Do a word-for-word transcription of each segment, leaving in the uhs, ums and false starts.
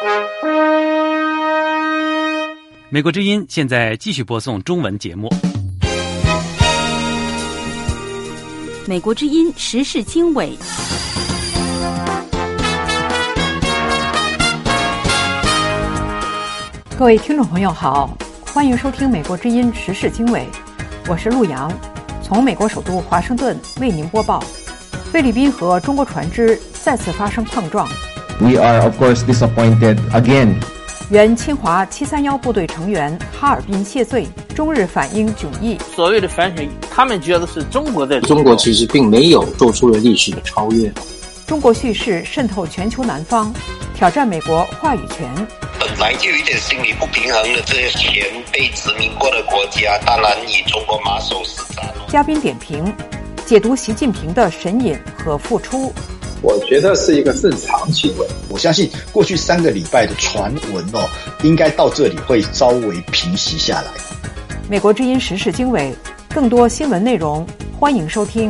美国之音现在继续播送中文节目。 美国之音时事经纬， 各位听众朋友好，欢迎收听美国之音时事经纬，我是陆洋，从美国首都华盛顿为您播报。菲律宾和中国船只再次发生碰撞。 We are of course disappointed again. 原清华七三一部队成员哈尔滨谢罪，中日反应迥异。 所谓的反选，他们觉得是中国在中国其实并没有做出了历史的超越。 中国叙事渗透全球南方，挑战美国话语权。 本来就有一点心理不平衡的这些前被殖民过的国家，当然以中国马首是瞻。 嘉宾点评，解读习近平的神隐和付出。 我觉得是一个正常行为。 我相信过去三个礼拜的传闻哦，应该到这里会稍微平息下来。 美国之音时事经纬，更多新闻内容，欢迎收听。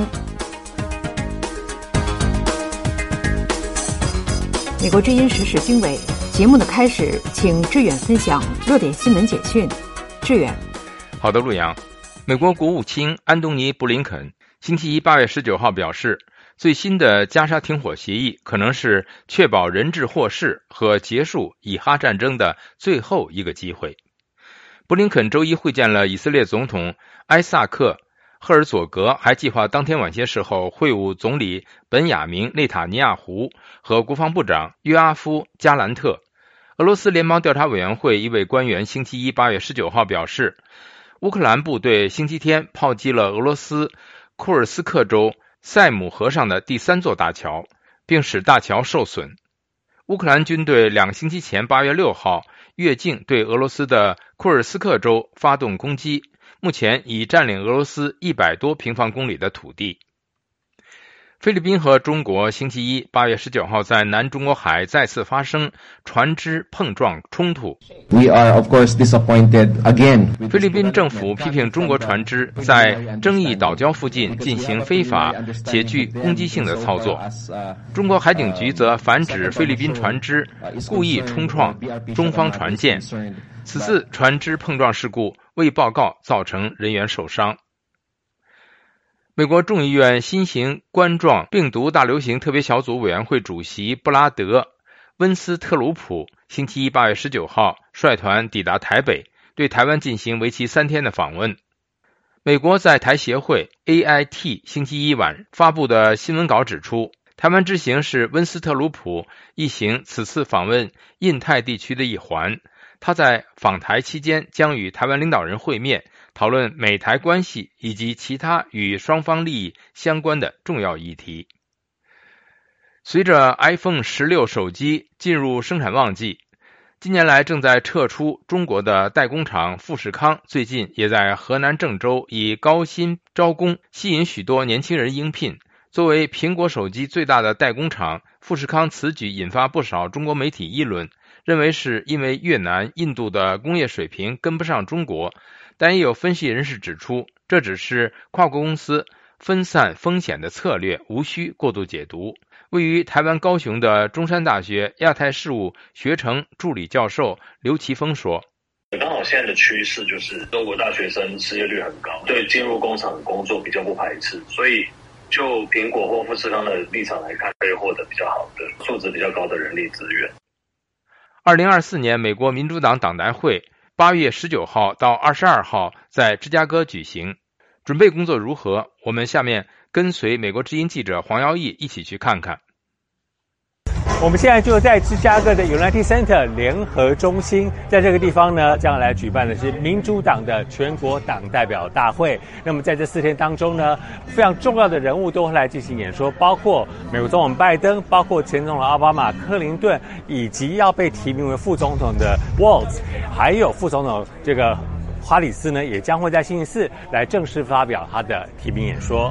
美国之音时事经纬节目的开始，请志远分享热点新闻简讯。志远， 好的，陆阳。美国国务卿安东尼·布林肯星期一八月十九号表示，最新的加沙停火协议可能是确保人质获释和结束以哈战争的最后一个机会。布林肯周一会见了以色列总统埃萨克·赫尔佐格，还计划当天晚些时候会晤总理本雅明·内塔尼亚胡和国防部长约阿夫·加兰特。俄罗斯联邦调查委员会一位官员星期一八月十九号表示，乌克兰部队星期天炮击了俄罗斯库尔斯克州塞姆河上的第三座大桥，并使大桥受损。乌克兰军队两个星期前八月六号越境对俄罗斯的库尔斯克州发动攻击，目前已占领俄罗斯一百多平方公里的土地。菲律宾和中国星期一八月十九号在南中国海再次发生船只碰撞冲突。 We are of course disappointed again. 菲律宾政府批评中国船只在争议岛礁附近进行非法且具攻击性的操作。中国海警局则反指菲律宾船只故意冲撞中方船舰。此次船只碰撞事故未报告造成人员受伤。美国众议院新型冠状病毒大流行特别小组委员会主席布拉德·温斯特鲁普星期一八月十九号率团抵达台北，对台湾进行为期三天的访问。美国在台协会 A I T 星期一晚发布的新闻稿指出，台湾之行是温斯特鲁普一行此次访问印太地区的一环。他在访台期间将与台湾领导人会面，讨论美台关系以及其他与双方利益相关的重要议题。随着 iPhone 十六 手机进入生产旺季，近年来正在撤出中国的代工厂富士康最近也在河南郑州以高薪招工，吸引许多年轻人应聘。作为苹果手机最大的代工厂，富士康此举引发不少中国媒体议论，认为是因为越南、印度的工业水平跟不上中国，但也有分析人士指出，这只是跨国公司分散风险的策略，无需过度解读。位于台湾高雄的中山大学亚太事务学程助理教授刘奇峰说， 刚好现在的趋势就是中国大学生失业率很高，对进入工厂工作比较不排斥，所以就苹果或富士康的立场来看，可以获得比较好的素质比较高的人力资源。 二零二四年美国民主党党代会八月十九号到二十二号在芝加哥举行，准备工作如何？我们下面跟随美国之音记者黄耀义一起去看看。 我们现在就在芝加哥的 United Center 联合中心，在这个地方呢，将来举办的是民主党的全国党代表大会。那么在这四天当中呢，非常重要的人物都会来进行演说，包括美国总统拜登，包括前总统奥巴马、克林顿，以及要被提名为副总统的 Walz， 还有副总统这个哈里斯呢，也将会在星期四来正式发表他的提名演说。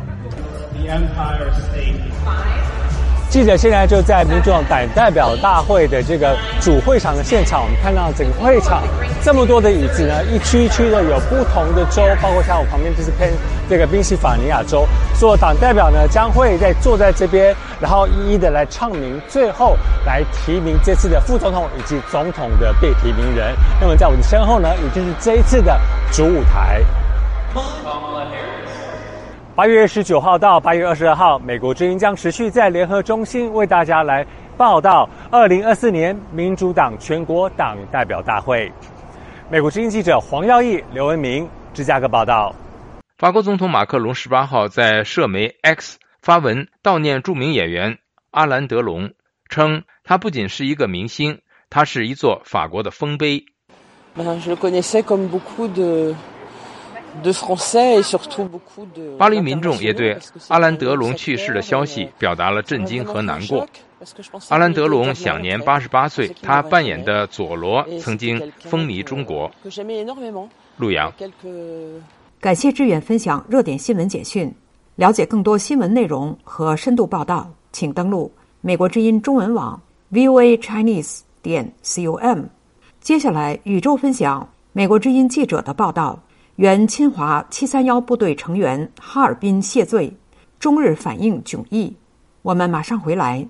记者现在就在民主党党代表大会的这个主会场的现场，我们看到整个会场这么多的椅子呢，一区一区的有不同的州，包括像我旁边就是偏这个宾夕法尼亚州，所有党代表呢将会在坐在这边然后一一的来唱名，最后来提名这次的副总统以及总统的被提名人。那么在我的身后呢，也就是这一次的主舞台。八月十九号到八月二十二号，美国之音将持续在联合中心为大家来报道二零二四年民主党全国党代表大会。美国之音记者黄耀义、刘文明，芝加哥报道。 法国总统马克龙十八号在社媒 X 发文悼念著名演员阿兰·德龙，称他不仅是一个明星，他是一座法国的丰碑。巴黎民众也对阿兰·德龙去世的消息表达了震惊和难过。阿兰·德龙享年八十八岁，他扮演的佐罗曾经风靡中国。陆阳， 感谢志远分享热点新闻简讯。了解更多新闻内容和深度报道，请登录美国之音中文网 v o a chinese 点 com。接下来宇宙分享美国之音记者的报道。原侵华七三一部队成员哈尔滨谢罪，中日反应迥异。我们马上回来。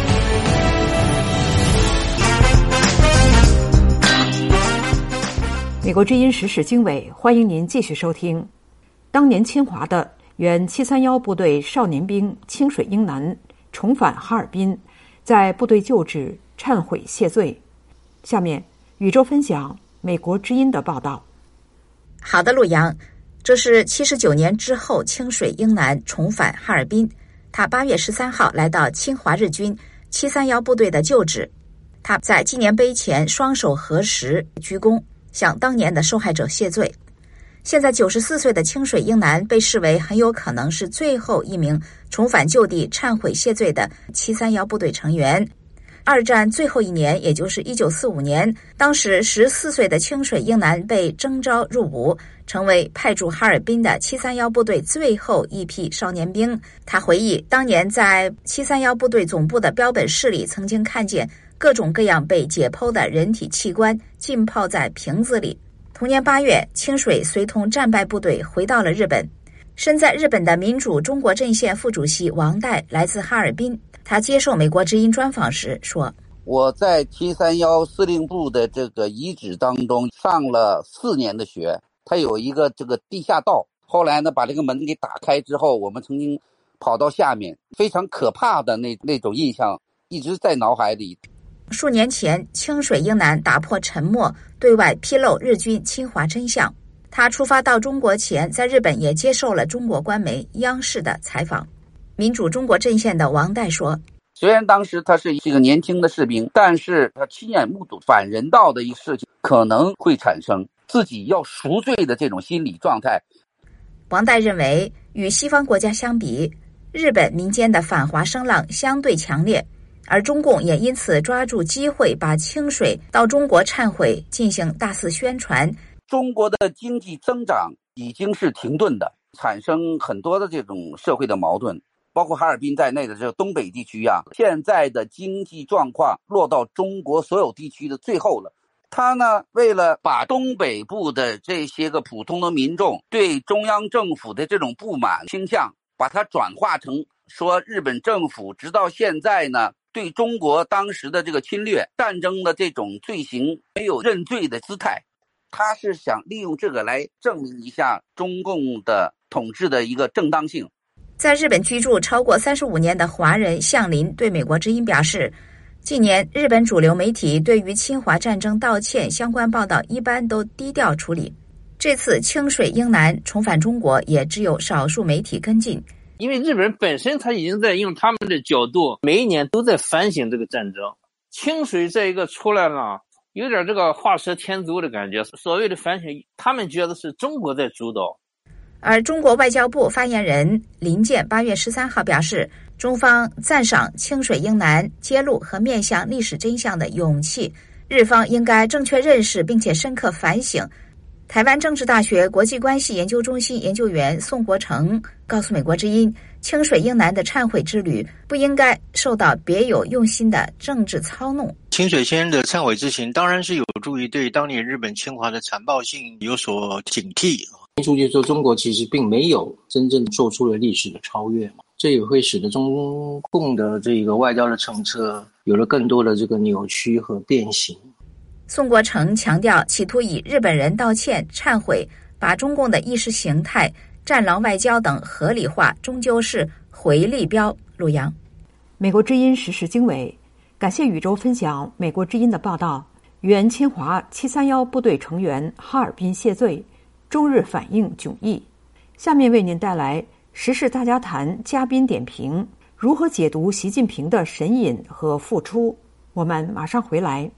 美国之音时事经纬，欢迎您继续收听。当年侵华的原七三一部队少年兵清水英男重返哈尔滨，在部队旧址忏悔谢罪。下面宇宙分享美国之音的报道。 好的，陆阳，这是七十九年之后清水英男重返哈尔滨。他八月十三号来到侵华日军七三一部队的旧址，他在纪念碑前双手合十鞠躬，向当年的受害者谢罪。现在九十四岁的清水英男被视为很有可能是最后一名重返旧地忏悔谢罪的七三一部队成员。二战最后一年，也就是一九四五年，当时十四岁的清水英男被征召入伍，成为派驻哈尔滨的七三一部队最后一批少年兵。他回忆，当年在七三一部队总部的标本室里，曾经看见各种各样被解剖的人体器官浸泡在瓶子里。同年八月，清水随同战败部队回到了日本。身在日本的民主中国阵线副主席王岱来自哈尔滨。他接受美国之音专访时说， 我在七三一司令部的这个遗址当中上了四年的学，它有一个这个地下道，后来呢把这个门给打开之后，我们曾经跑到下面，非常可怕的那那种印象一直在脑海里。 数年前，清水英男打破沉默，对外披露日军侵华真相。他出发到中国前，在日本也接受了中国官媒央视的采访。民主中国阵线的王岱说， 虽然当时他是一个年轻的士兵，但是他亲眼目睹反人道的一个事情可能会产生，自己要赎罪的这种心理状态。 王岱认为，与西方国家相比，日本民间的反华声浪相对强烈，而中共也因此抓住机会把清水到中国忏悔进行大肆宣传。 中国的经济增长已经是停顿的，产生很多的这种社会的矛盾，包括哈尔滨在内的这个东北地区啊，现在的经济状况落到中国所有地区的最后了。他呢，为了把东北部的这些个普通的民众对中央政府的这种不满倾向，把它转化成说日本政府直到现在呢，对中国当时的这个侵略战争的这种罪行没有认罪的姿态。他是想利用这个来证明一下中共的统治的一个正当性。 在日本居住超过三十五年的华人向林对美国之音表示，近年日本主流媒体对于侵华战争道歉相关报道一般都低调处理，这次清水英男重返中国也只有少数媒体跟进。 因为日本人本身他已经在用他们的角度每一年都在反省这个战争，清水这一个出来了，有点这个画蛇添足的感觉。所谓的反省，他们觉得是中国在主导。 而中国外交部发言人林健八月十三号表示，中方赞赏清水英男揭露和面向历史真相的勇气，日方应该正确认识并且深刻反省。台湾政治大学国际关系研究中心研究员宋国成告诉美国之音，清水英男的忏悔之旅不应该受到别有用心的政治操弄。 清水先生的忏悔之行当然是有助于对当年日本侵华的残暴性有所警惕。 出去说中国其实并没有真正做出了历史的超越嘛， 这也会使得中共的这个外交的政策有了更多的这个扭曲和变形。 宋国成强调，企图以日本人道歉、忏悔，把中共的意识形态、战狼外交等合理化，终究是回力镖。陆洋， 美国之音时事经纬，感谢宇宙分享美国之音的报道。原侵华七三一部队成员哈尔滨谢罪，中日反应迥异。下面为您带来时事大家谈嘉宾点评，如何解读习近平的神隐和复出。我们马上回来。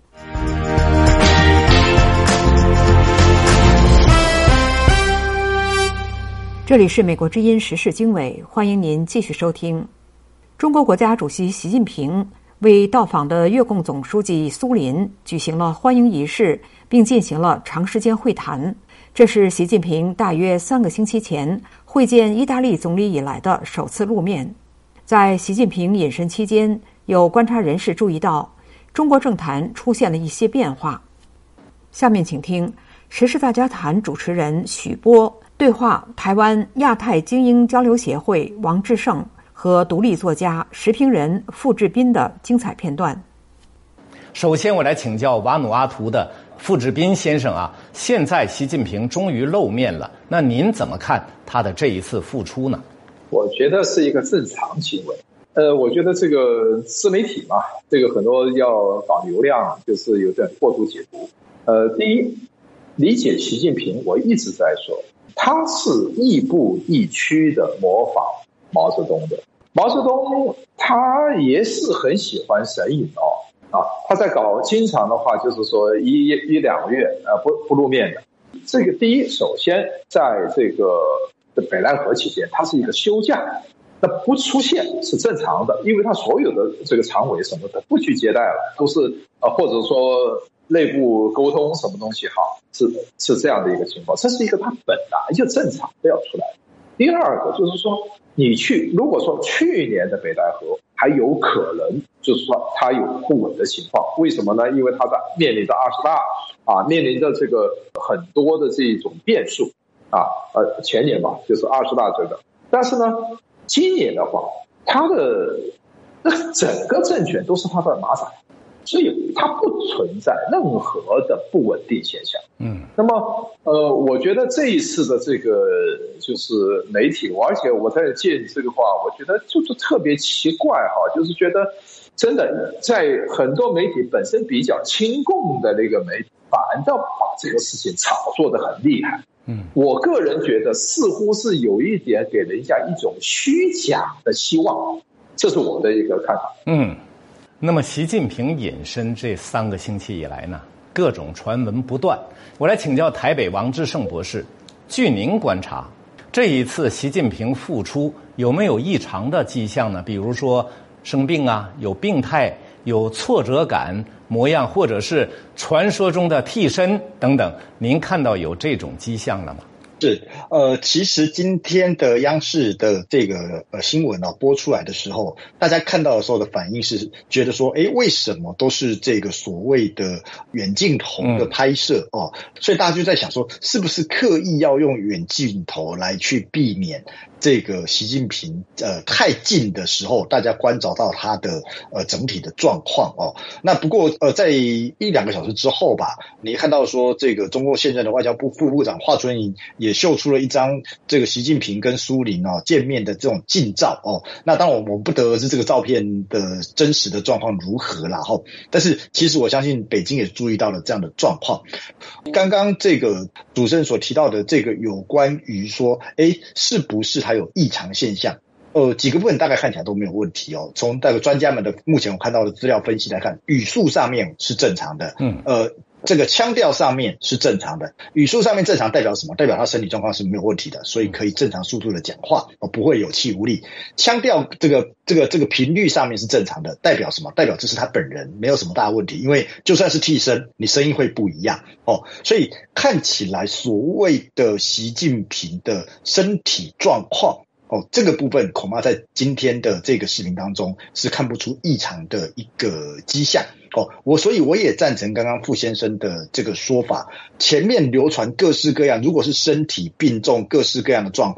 这里是美国之音时事经纬，欢迎您继续收听。中国国家主席习近平为到访的越共总书记苏林举行了欢迎仪式，并进行了长时间会谈。这是习近平大约三个星期前会见意大利总理以来的首次露面。在习近平隐身期间，有观察人士注意到，中国政坛出现了一些变化。下面请听时事大家谈主持人许波对话台湾亚太精英交流协会王志胜和独立作家时评人傅志斌的精彩片段。 首先我来请教瓦努阿图的傅志斌先生啊，现在习近平终于露面了，那您怎么看他的这一次复出呢？ 我觉得是一个正常行为。呃，我觉得这个自媒体嘛，这个很多要搞流量，就是有点过度解读。呃，第一，理解习近平，我一直在说，他是亦步亦趋的模仿毛泽东的。毛泽东他也是很喜欢神隐哦，啊，他在搞经常的话就是说一一两个月呃不不露面的。这个第一，首先在这个北戴河期间，他是一个休假，那不出现是正常的，因为他所有的这个常委什么的不去接待了，都是呃或者说内部沟通什么东西好，是是这样的一个情况，这是一个他本来就正常的要出来。第二个就是说，你去如果说去年的北戴河还有可能就是说他有不稳的情况，为什么呢？因为他在面临着二十大啊，面临着这个很多的这种变数啊，呃前年吧就是二十大这个，但是呢今年的话，他的那整个政权都是他的马仔，所以它不存在任何的不稳定现象。嗯，那么呃，我觉得这一次的这个就是媒体，而且我在借这个话，我觉得就是特别奇怪哈，就是觉得真的在很多媒体本身比较亲共的那个媒体，反倒把这个事情炒作得很厉害。嗯，我个人觉得似乎是有一点给人家一种虚假的希望，这是我的一个看法。嗯。 那么习近平隐身这三个星期以来呢，各种传闻不断。我来请教台北王志胜博士，据您观察，这一次习近平复出有没有异常的迹象呢？比如说生病啊，有病态，有挫折感模样，或者是传说中的替身等等，您看到有这种迹象了吗？ 是，呃，其实今天的央视的这个呃新闻啊播出来的时候，大家看到的时候的反应是觉得说，诶，为什么都是这个所谓的远镜头的拍摄哦？所以大家就在想说，是不是刻意要用远镜头来去避免这个习近平呃太近的时候，大家关照到他的呃整体的状况哦？那不过呃在一两个小时之后吧，你看到说这个中共现任的外交部副部长华春莹也也秀出了一张这个习近平跟苏林啊见面的这种近照哦。那当然我们不得而知这个照片的真实的状况如何啦哈。但是其实我相信北京也注意到了这样的状况。刚刚这个主持人所提到的这个有关于说，诶，是不是还有异常现象？呃，几个部分大概看起来都没有问题哦。从那个专家们的目前我看到的资料分析来看，语速上面是正常的，嗯，呃。这个腔调上面是正常的，语速上面正常代表什么？代表他身体状况是没有问题的，所以可以正常速度的讲话，不会有气无力。腔调这个这个这个频率上面是正常的，代表什么？代表这是他本人，没有什么大问题。因为就算是替身，你声音会不一样哦。所以看起来所谓的习近平的身体状况哦，这个部分恐怕在今天的这个视频当中是看不出异常的一个迹象哦。我所以我也赞成刚刚傅先生的这个说法，前面流传各式各样，如果是身体病重各式各样的状况，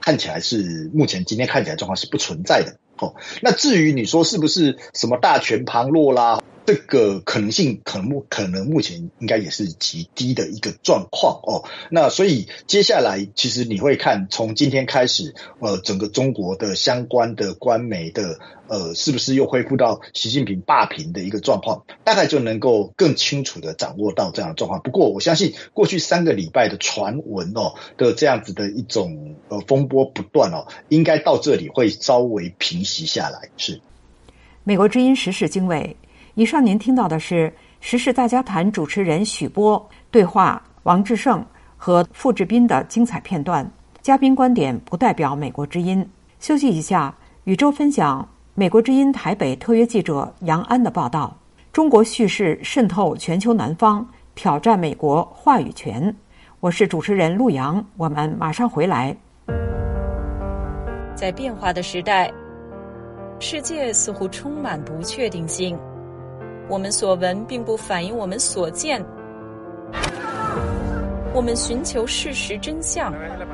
看起来是目前今天看起来状况是不存在的哦。那至于你说是不是什么大权旁落啦？这个可能性可能可能目前应该也是极低的一个状况哦。那所以接下来其实你会看从今天开始，呃，整个中国的相关的官媒的呃，是不是又恢复到习近平霸屏的一个状况，大概就能够更清楚的掌握到这样的状况。不过我相信过去三个礼拜的传闻哦的这样子的一种呃风波不断哦，应该到这里会稍微平息下来。是美国之音时事经纬。以上您听到的是时事大家谈主持人许波对话王志胜和傅志斌的精彩片段，嘉宾观点不代表美国之音。休息一下，宇宙分享美国之音台北特约记者杨安的报道：中国叙事渗透全球南方，挑战美国话语权。我是主持人陆阳，我们马上回来。 在变化的时代，世界似乎充满不确定性。我们所闻并不反映我们所见，我们寻求事实真相。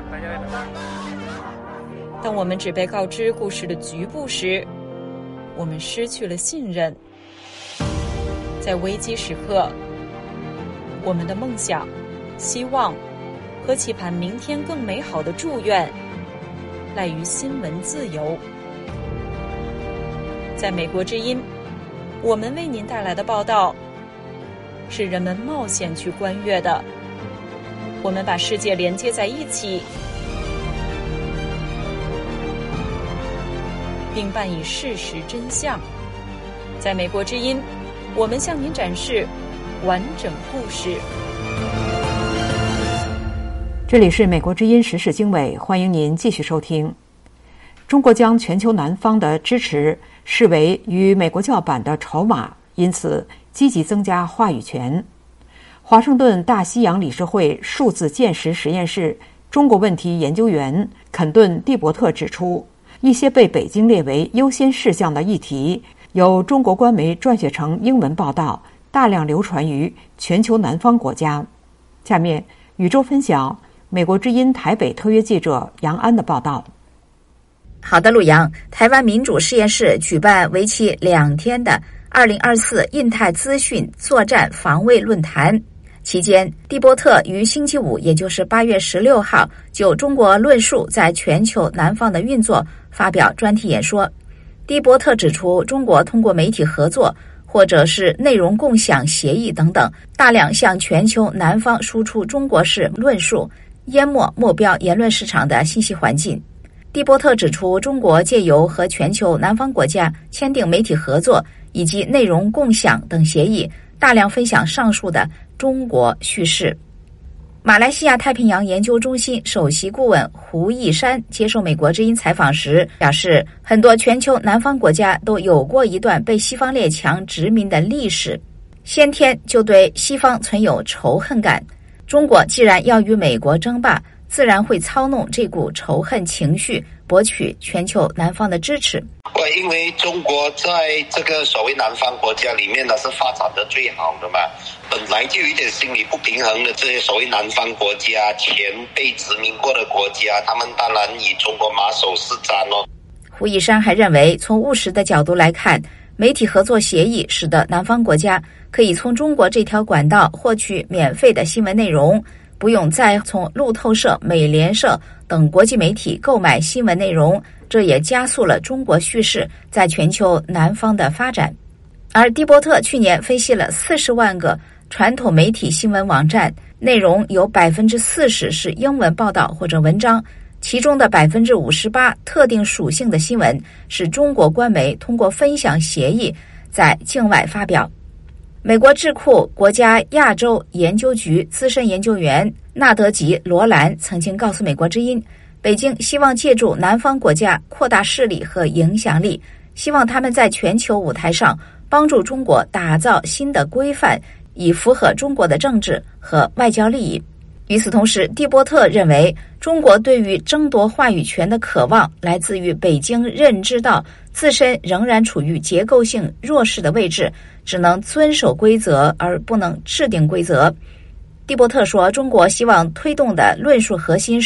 当我们只被告知故事的局部时，我们失去了信任。在危机时刻，我们的梦想、希望和期盼明天更美好的祝愿，赖于新闻自由。在美国之音，我们为您带来的报道是人们冒险去观阅的。我们把世界连接在一起，并伴以事实真相。在美国之音，我们向您展示完整故事。 这里是美国之音时事经纬，欢迎您继续收听。中国将全球南方的支持视为与美国叫板的筹码，因此积极增加话语权。华盛顿大西洋理事会数字见识实验室中国问题研究员肯顿·蒂伯特指出，一些被北京列为优先事项的议题，由中国官媒撰写成英文报道，大量流传于全球南方国家。下面，宇宙分享美国之音台北特约记者杨安的报道。 好的，陆阳，台湾民主实验室举办为期两天的二零二四印太资讯作战防卫论坛。期间，蒂伯特于星期五，也就是八月十六号，就中国论述在全球南方的运作发表专题演说。蒂伯特指出，中国通过媒体合作或者是内容共享协议等等，大量向全球南方输出中国式论述，淹没目标言论市场的信息环境。蒂伯特指出，中国借由和全球南方国家签订媒体合作以及内容共享等协议，大量分享上述的中国叙事。马来西亚太平洋研究中心首席顾问胡一山接受美国之音采访时表示，很多全球南方国家都有过一段被西方列强殖民的历史，先天就对西方存有仇恨感。中国既然要与美国争霸，自然会操弄这股仇恨情绪，博取全球南方的支持。 因为中国在这个所谓南方国家里面呢是发展的最好的嘛，本来就有一点心理不平衡的这些所谓南方国家，前被殖民过的国家，他们当然以中国马首是瞻哦。 胡一山还认为，从务实的角度来看，媒体合作协议使得南方国家可以从中国这条管道获取免费的新闻内容，不用再从路透社、美联社等国际媒体购买新闻内容，这也加速了中国叙事在全球南方的发展。而蒂伯特去年分析了四十万个传统媒体新闻网站，内容有百分之四十是英文报道或者文章，其中的百分之五十八特定属性的新闻是中国官媒通过分享协议在境外发表。美国智库国家亚洲研究局资深研究员纳德吉·罗兰曾经告诉美国之音，北京希望借助南方国家扩大势力和影响力，希望他们在全球舞台上帮助中国打造新的规范，以符合中国的政治和外交利益。与此同时，蒂伯特认为，中国对于争夺话语权的渴望来自于北京认知到自身仍然处于结构性弱势的位置，只能遵守规则而不能制定规则。蒂伯特说，中国希望推动的论述核心是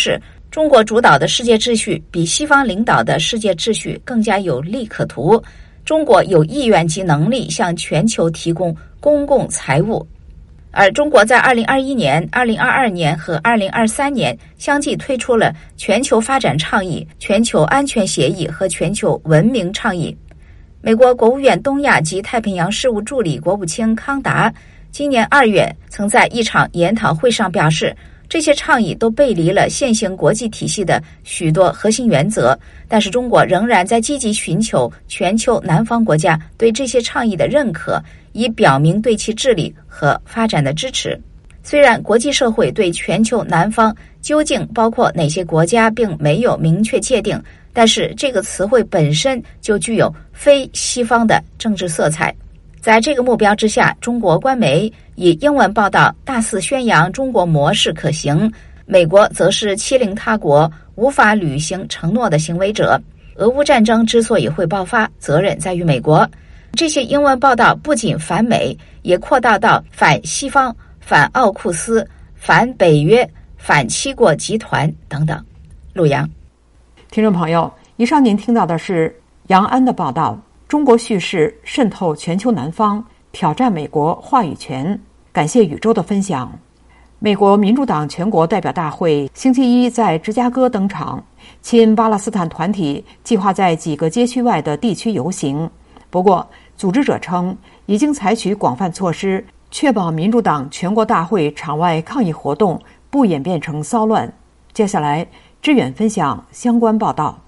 中国主导的世界秩序比西方领导的世界秩序更加有利可图。中国有意愿及能力向全球提供公共财物，而中国在二零二一年、二零二二年和二零二三年相继推出了全球发展倡议、全球安全协议和全球文明倡议。美国国务院东亚及太平洋事务助理国务卿康达今年二月曾在一场研讨会上表示，这些倡议都背离了现行国际体系的许多核心原则，但是中国仍然在积极寻求全球南方国家对这些倡议的认可，以表明对其治理和发展的支持。虽然国际社会对全球南方究竟包括哪些国家并没有明确界定，但是这个词汇本身就具有非西方的政治色彩。在这个目标之下，中国官媒以英文报道大肆宣扬中国模式可行，美国则是欺凌他国、无法履行承诺的行为者。俄乌战争之所以会爆发，责任在于美国。这些英文报道不仅反美，也扩大到反西方、反奥库斯、反北约、反七国集团等等。陆阳， 听众朋友，以上您听到的是杨安的报道。中国叙事渗透全球南方，挑战美国话语权。感谢宇宙的分享。美国民主党全国代表大会星期一在芝加哥登场，亲巴勒斯坦团体计划在几个街区外的地区游行。不过，组织者称已经采取广泛措施，确保民主党全国大会场外抗议活动不演变成骚乱。接下来，志远分享相关报道。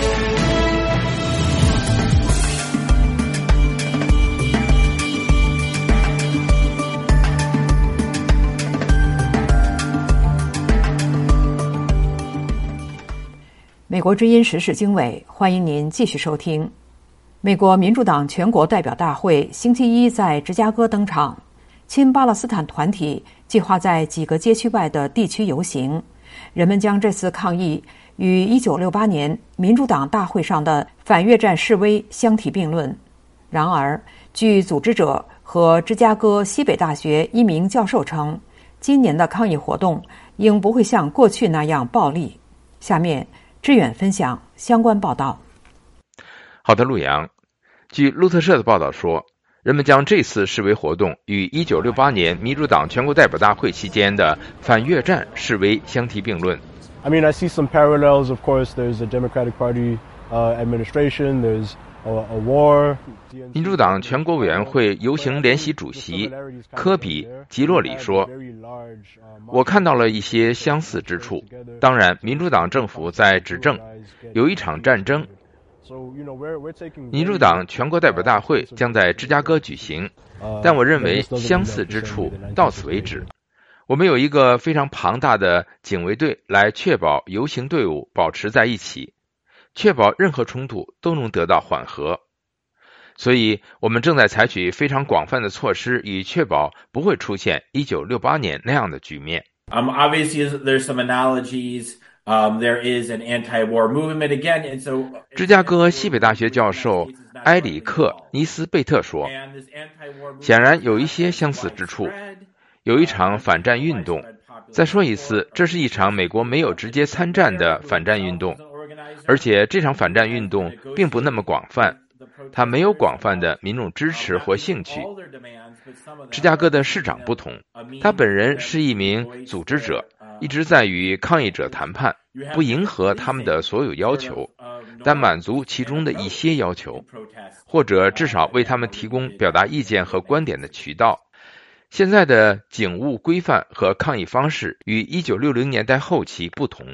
美国之音时事经纬，欢迎您继续收听。美国民主党全国代表大会星期一在芝加哥登场，亲巴勒斯坦团体计划在几个街区外的地区游行。人们将这次抗议与一九六八年民主党大会上的反越战示威相提并论。然而，据组织者和芝加哥西北大学一名教授称，今年的抗议活动应不会像过去那样暴力。下面志远分享相关报道。 好的，陆阳。据路透社的报道说，人们将这次示威活动与一九六八年民主党全国代表大会期间的反越战示威相提并论。 I mean, I see some parallels. Of course, there's a Democratic Party uh, administration. There's a, a war. 民主党全国委员会游行联席主席科比·吉洛里说，我看到了一些相似之处。当然，民主党政府在执政，有一场战争。民主党全国代表大会将在芝加哥举行，但我认为相似之处到此为止。我们有一个非常庞大的警卫队来确保游行队伍保持在一起，确保任何冲突都能得到缓和。所以我们正在采取非常广泛的措施，以确保不会出现一九六八年那样的局面。 Um, obviously, there's some analogies. Um, there is an anti-war movement again, and so. 芝加哥西北大学教授埃里克·尼斯贝特说，显然有一些相似之处。有一场反战运动。再说一次，这是一场美国没有直接参战的反战运动，而且这场反战运动并不那么广泛。他没有广泛的民众支持或兴趣。芝加哥的市长不同，他本人是一名组织者，一直在与抗议者谈判，不迎合他们的所有要求，但满足其中的一些要求，或者至少为他们提供表达意见和观点的渠道。现在的警务规范和抗议方式与一九六零年代后期不同。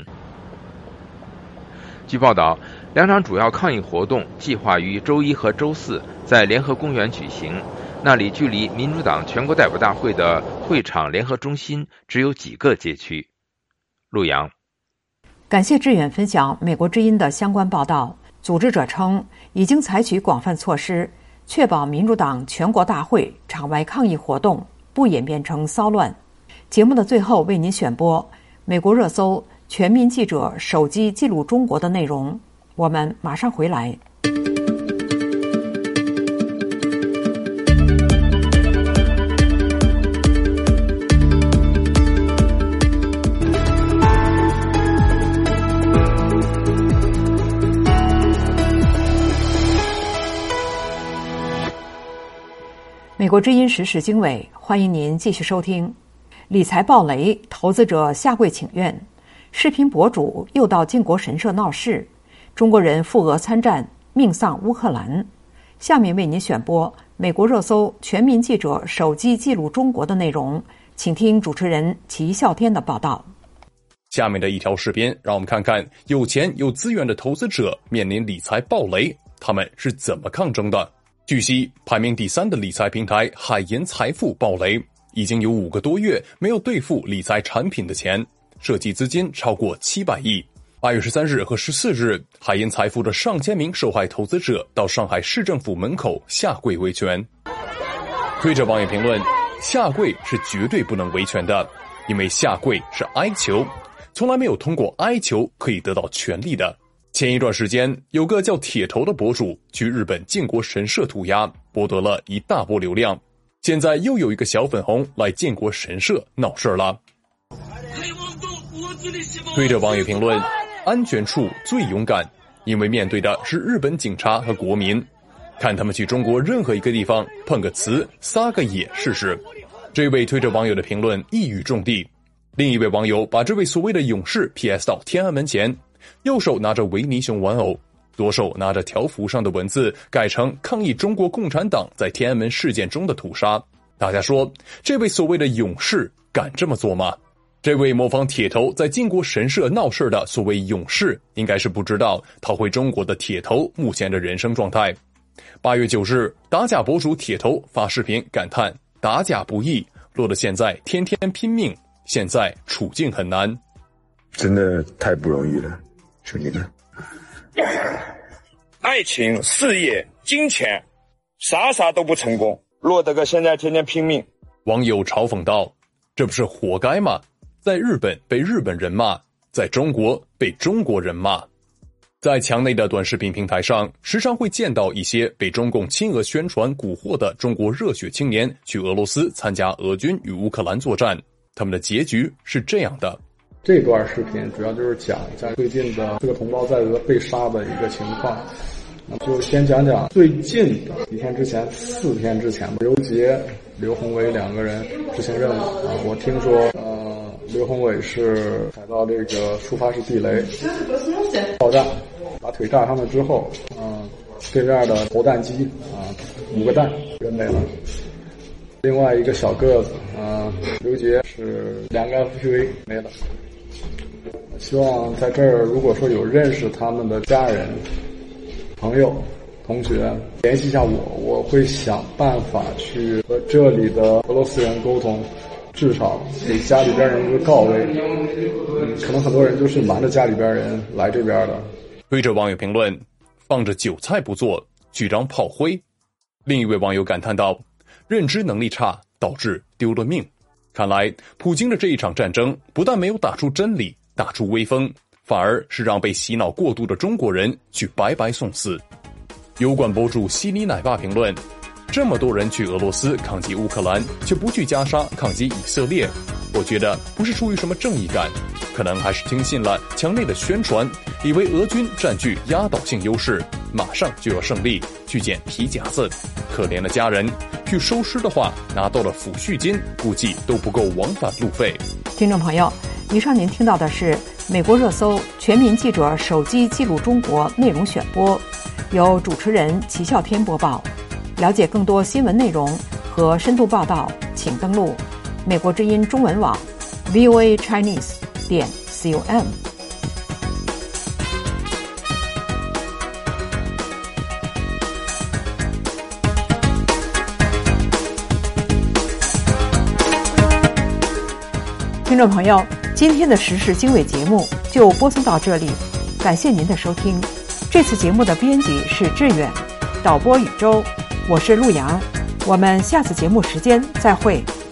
据报道，两场主要抗议活动计划于周一和周四在联合公园举行，那里距离民主党全国代表大会的会场联合中心只有几个街区。陆阳， 感谢志远分享美国之音的相关报道。组织者称，已经采取广泛措施，确保民主党全国大会场外抗议活动不演变成骚乱。节目的最后为您选播美国热搜全民记者手机记录中国的内容。我们马上回来。 美国之音时事经纬，欢迎您继续收听。理财暴雷，投资者下跪请愿，视频博主又到靖国神社闹事，中国人赴俄参战，命丧乌克兰。下面为您选播美国热搜全民记者手机记录中国的内容，请听主持人齐笑天的报道。 下面的一条视频，让我们看看有钱有资源的投资者面临理财暴雷，他们是怎么抗争的。据悉，排名第三的理财平台海银财富暴雷，已经有五个多月没有兑付理财产品的钱，涉及资金超过七百亿。八月十三日和十四日，海银财富的上千名受害投资者到上海市政府门口下跪维权。推着网友评论：下跪是绝对不能维权的，因为下跪是哀求，从来没有通过哀求可以得到权利的。前一段时间，有个叫铁头的博主去日本靖国神社涂鸦，博得了一大波流量。现在又有一个小粉红来靖国神社闹事了。推着网友评论：安全处最勇敢，因为面对的是日本警察和国民，看他们去中国任何一个地方碰个瓷撒个野试试。这位推着网友的评论一语中的。另一位网友把这位所谓的勇士 P S 到天安门前，右手拿着维尼熊玩偶，左手拿着条幅上的文字改成抗议中国共产党在天安门事件中的屠杀。大家说，这位所谓的勇士敢这么做吗？这位模仿铁头在靖国神社闹事的所谓勇士，应该是不知道逃回中国的铁头目前的人生状态。八月九日，打假博主铁头发视频感叹打假不易，落得现在天天拼命，现在处境很难， 真的太不容易了，兄弟们。爱情、事业、金钱，啥啥都不成功，落得个现在天天拼命。 网友嘲讽道：这不是活该吗？在日本被日本人骂，在中国被中国人骂。在墙内的短视频平台上，时常会见到一些被中共亲俄宣传蛊惑的中国热血青年去俄罗斯参加俄军与乌克兰作战，他们的结局是这样的。 这段视频主要就是讲一下最近的这个同胞在俄被杀的一个情况。就先讲讲最近的几天之前，四天之前，刘杰、刘宏伟两个人执行任务啊。我听说，呃，刘宏伟是踩到这个出发式地雷，爆炸，把腿炸伤了之后，嗯、呃，对面的投弹机啊，五个弹人没了。另外一个小个子啊，刘杰是两个 F P V 没了。希望在这儿，如果说有认识他们的家人、朋友、同学，联系一下我，我会想办法去和这里的俄罗斯人沟通，至少给家里边人一个告慰。嗯，可能很多人都是瞒着家里边人来这边的。 推着网友评论：放着韭菜不做，居然炮灰。另一位网友感叹道：认知能力差，导致丢了命。看来普京的这一场战争不但没有打出真理，打出威风，反而是让被洗脑过度的中国人去白白送死。油管博主西里奶爸评论：这么多人去俄罗斯抗击乌克兰，却不去加沙抗击以色列，我觉得不是出于什么正义感，可能还是听信了墙内的宣传，以为俄军占据压倒性优势，马上就要胜利，去捡皮夹子。可怜的家人去收尸的话，拿到了抚恤金，估计都不够往返路费。 听众朋友，以上您听到的是美国热搜全民记者手机记录中国内容选播，由主持人齐笑天播报。了解更多新闻内容和深度报道，请登录美国之音中文网 v o a chinese 点 com。听众朋友，今天的时事经纬节目就播送到这里，感谢您的收听。这次节目的编辑是志远，导播宇宙，我是陆阳，我们下次节目时间再会。